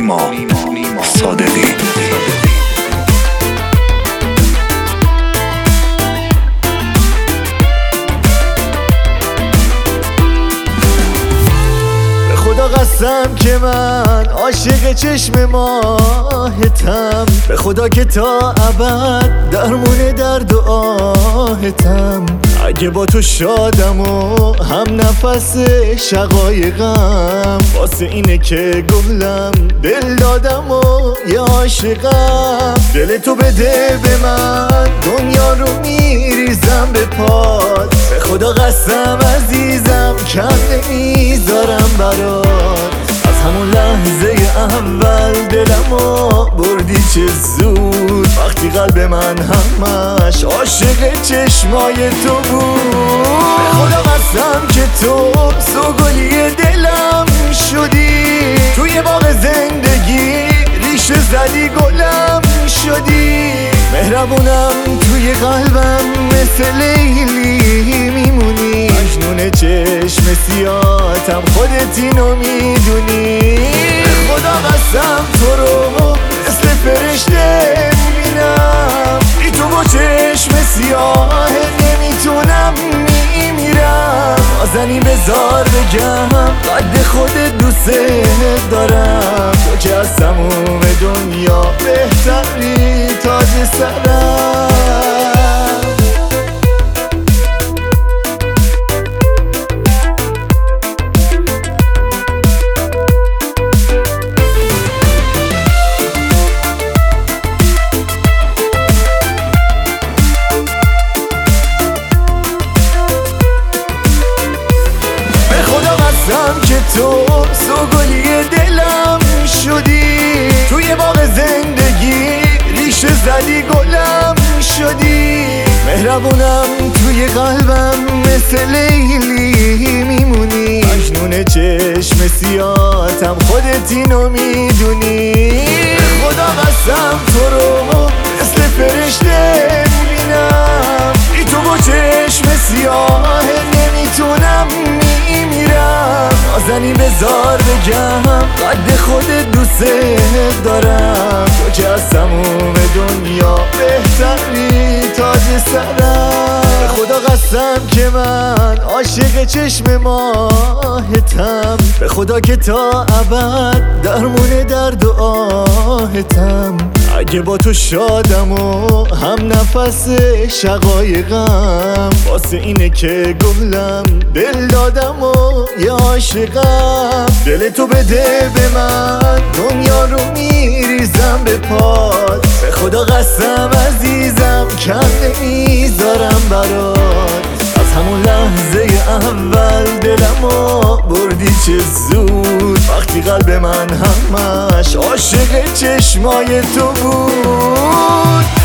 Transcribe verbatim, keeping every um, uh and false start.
نیما صادقی. خدا قسم که من عاشق چشم ماهتم، به خدا که تا ابد درمون درد و آهتم. اگه با تو شادم و هم نفس شقایقم، واسه اینه که گلم دل دادم و یه عاشقم. دل تو بده به من، دنیا رو میریزم به پات. به خدا قسم عزیزم کم نمیذارم برات. از همون لحظه اول دلمو بردی چه زود، وقتی قلب من همش عاشق چشمای تو بود. به خدا قسم که تو سوگلی دلم شدی، توی باغ زندگی ریشه زدی گلم شدی. مهربونم توی قلبم مثل لیلی میمونی، مجنون چشم سیاتم خودت اینو میدونی. به خدا قسم تو رو مثل فرشته میبینم، بی تو با چشم سیاه نمیتونم میمیرم. نازنین بذار بگم قد خودت دوست دارم، تو که از تموم دنیا بهتری تاج سرم. که تو سوگلی دلم شدی، توی باغ زندگی ریشه زدی گلم شدی. مهربونم توی قلبم مثل لیلی میمونی، مجنون چشم سیاتم خودت اینو میدونی. خدا قسم تو رو مثل فرشته میبینم، بی تو با چشم سیاه نمیتونم میمیرم. نازنین بذار بگم قد خودت دوست دارم، تو که از تموم دنیا بهتری تاج سرم. به خدا قسم که من عاشق چشم ماهتم، به خدا که تا ابد درمون درد و آهتم. اگه با تو شادم و هم نفس شقایقم، واسه اینه که گلم دل دادم و یه عاشقم. دل تو بده به من، دنیا رو میریزم به پات. به خدا قسم عزیزم کم نمیذارم برات. از همون لحظه اول دلمو بردی چه زود، وقتی قلب من همش عاشق چشمای تو بود.